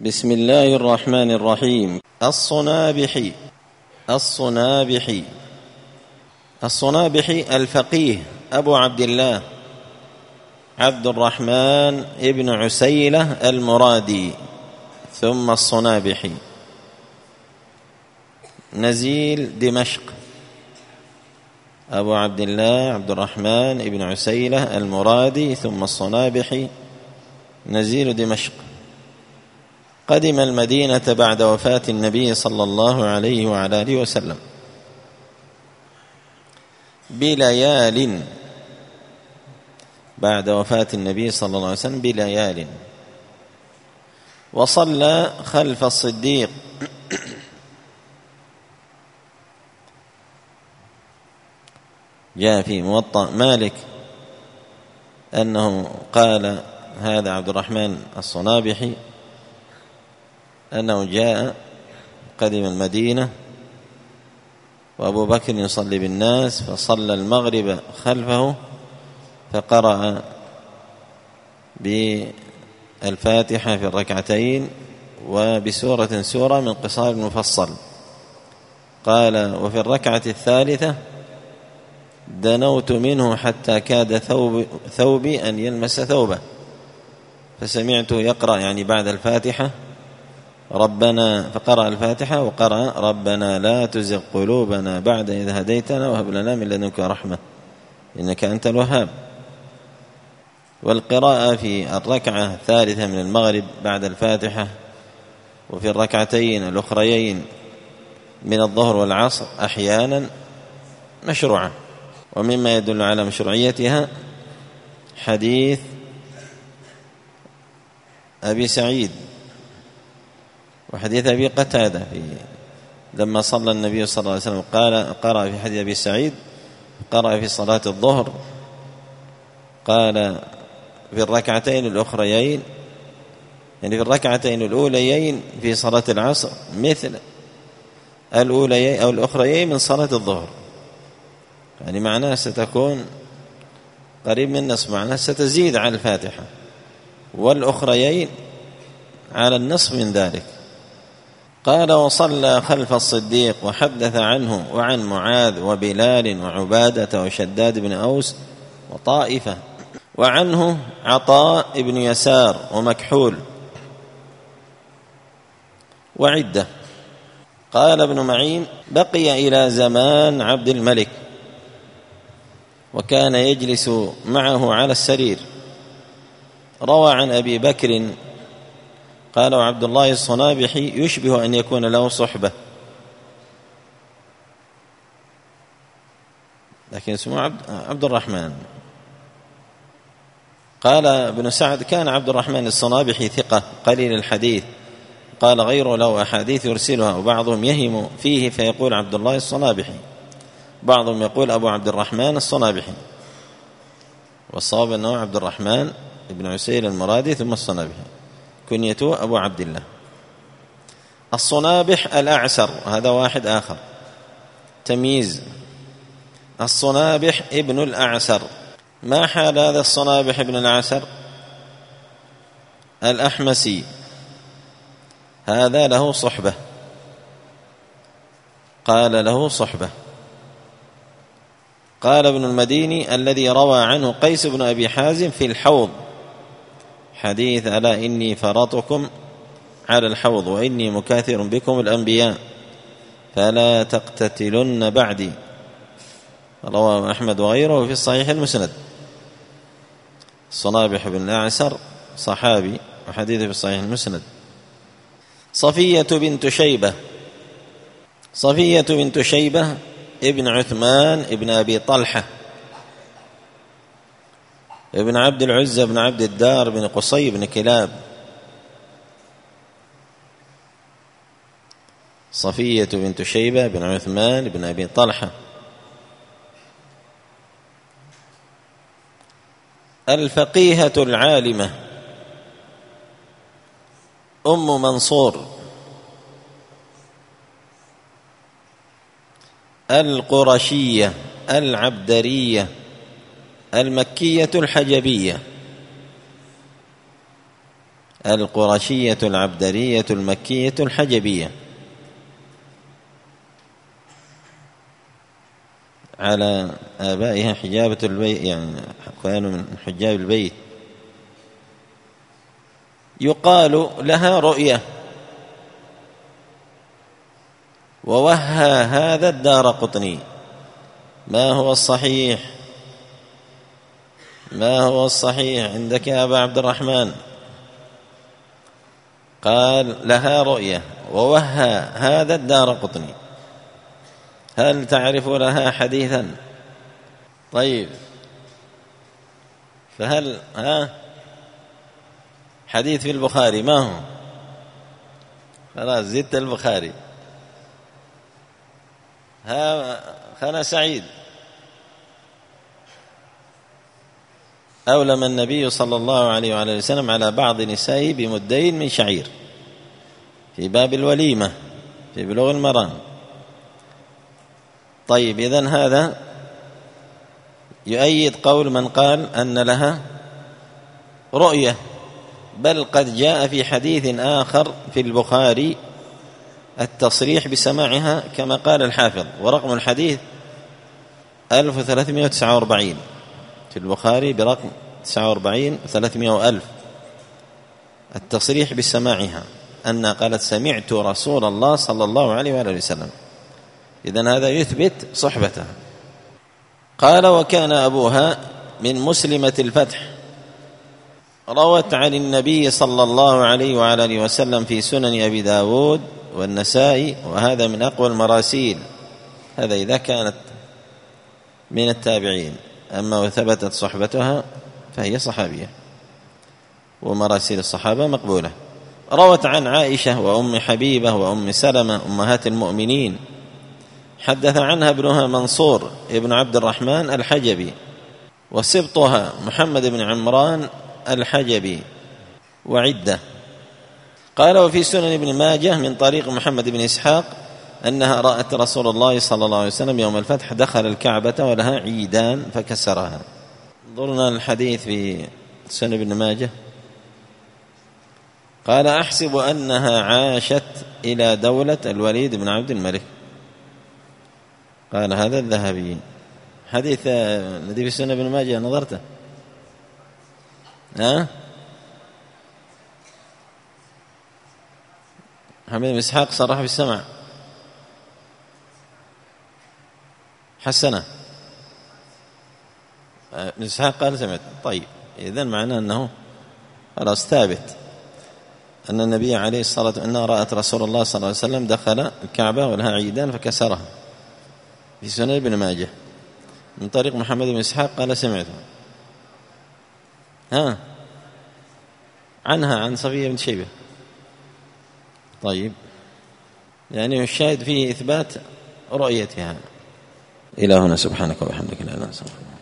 بسم الله الرحمن الرحيم. الصنابحي الفقيه أبو عبد الله عبد الرحمن ابن عسيلة المرادي ثم الصنابحي، نزيل دمشق. أبو عبد الله عبد الرحمن ابن عسيلة المرادي ثم الصنابحي، نزيل دمشق. قدم المدينة بعد وفاة النبي صلى الله عليه وعلى آله وسلم بليال، بعد وفاة النبي صلى الله عليه وسلم بليال، وصلى خلف الصديق جاء في موطأ مالك أنه قال هذا عبد الرحمن الصنابحي أنه جاء قدم المدينة وأبو بكر يصلي بالناس، فصلى المغرب خلفه فقرأ بالفاتحة في الركعتين وبسورة سورة من قصار المفصل. قال وفي الركعة الثالثة دنوت منه حتى كاد ثوبي أن يلمس ثوبه، فسمعته يقرأ يعني بعد الفاتحة ربنا، فقرأ الفاتحة وقرأ ربنا لا تزغ قلوبنا بعد إذ هديتنا وهب لنا من لدنك رحمة إنك أنت الوهاب. والقراءة في الركعة الثالثة من المغرب بعد الفاتحة وفي الركعتين الأخريين من الظهر والعصر أحيانا مشروعة. ومما يدل على مشروعيتها حديث أبي سعيد وحديث أبي قتادة لما صلى النبي صلى الله عليه وسلم قرأ في حديث أبي سعيد، قرأ في صلاة الظهر، قال في الركعتين الأخريين يعني في الركعتين الأوليين في صلاة العصر مثل الأوليين أو الأخريين من صلاة الظهر، يعني معناه ستكون قريب من النصف، معناه ستزيد على الفاتحة، والأخريين على النصف من ذلك. قال وصلى خلف الصديق وحدث عنه وعن معاذ وبلال وعبادة وشداد بن أوس وطائفة، وعنه عطاء بن يسار ومكحول وعدة. قال ابن معين بقي إلى زمان عبد الملك وكان يجلس معه على السرير. روى عن أبي بكر قال وعبد الله الصنابحي يشبه أن يكون له صحبة، لكن اسمه عبد الرحمن. قال ابن سعد كان عبد الرحمن الصنابحي ثقة قليل الحديث، قال غيره له أحاديث يرسلها، وبعضهم يهم فيه فيقول عبد الله الصنابحي، بعضهم يقول أبو عبد الرحمن الصنابحي، والصواب أنه عبد الرحمن ابن عسيل المرادي ثم الصنابحي، كنيته أبو عبد الله. الصنابح الأعسر هذا واحد آخر، تمييز. الصنابح ابن الأعسر، ما حال هذا الصنابح ابن الأعسر؟ الأحمسي، هذا له صحبة، قال له صحبة. قال ابن المديني الذي روى عنه قيس بن أبي حازم في الحوض، حديث ألا إني فرطكم على الحوض وإني مكاثر بكم الأنبياء فلا تقتتلن بعدي، رواه أحمد وغيره في الصحيح المسند. الصنابح بن الأعسر صحابي وحديثه في الصحيح المسند. صفية بنت شيبة ابن عثمان ابن أبي طلحة ابن عبد العزة بن عبد الدار بن قصي بن كلاب. صفية بنت شيبة بن عثمان بن أبي طلحة. الفقيهة العالمة أم منصور القرشية العبدرية المكية الحجبية، القرشية العبدرية المكية الحجبية، على آبائها حجابة البيت، يعني كانوا من حجاب البيت. يقال لها رؤية، ووهى هذا الدارقطني. ما هو الصحيح؟ ما هو الصحيح عندك يا أبا عبد الرحمن؟ قال لها رؤية ووهى هذا الدارقطني. هل تعرف لها حديثا؟ طيب، فهل حديث في البخاري ما هو؟ خلاص زدت البخاري. خنا سعيد. أولم النبي صلى الله عليه وعلى وسلم على بعض نسائه بمدين من شعير في باب الوليمة في بلوغ المرام. طيب، إذن هذا يؤيد قول من قال أن لها رؤية، بل قد جاء في حديث آخر في البخاري التصريح بسماعها كما قال الحافظ، ورقم الحديث 1349 في البخاري برقم 49 300 ألف، التصريح بسماعها أنها قالت سمعت رسول الله صلى الله عليه وآله وسلم. إذن هذا يثبت صحبتها. قال وكان أبوها من مسلمة الفتح، روت عن النبي صلى الله عليه وعلى آله وسلم في سنن أبي داود والنسائي، وهذا من أقوى المراسيل. هذا إذا كانت من التابعين، أما وثبتت صحبتها فهي صحابية، ومراسيل الصحابة مقبولة. روت عن عائشة وأم حبيبة وأم سلمة أمهات المؤمنين. حدث عنها ابنها منصور ابن عبد الرحمن الحجبي، وسبطها محمد بن عمران الحجبي، وعدة. قال وفي سنن ابن ماجه من طريق محمد بن إسحاق أنها رأت رسول الله صلى الله عليه وسلم يوم الفتح دخل الكعبة ولها عيدان فكسرها. انظرنا الحديث في سنن ابن ماجه. قال أحسب أنها عاشت إلى دولة الوليد بن عبد الملك. قال هذا الذهبي. حديث الذي في سنن ابن ماجه نظرته؟ محمد بن إسحاق صرح بالسمع. حسنه ابن إسحاق قال سمعت. طيب، إذن معناه أنه خلاص ثابت أن النبي عليه الصلاة والسلام أنها رأت رسول الله صلى الله عليه وسلم دخل الكعبة ولها عيدان فكسرها في سنن ابن ماجه من طريق محمد بن إسحاق قال سمعت. عنها عن صفية بنت شيبة. طيب، يعني الشاهد فيه إثبات رؤيتها. إلى هنا، سبحانك وبحمدك لا إله إلا أنت.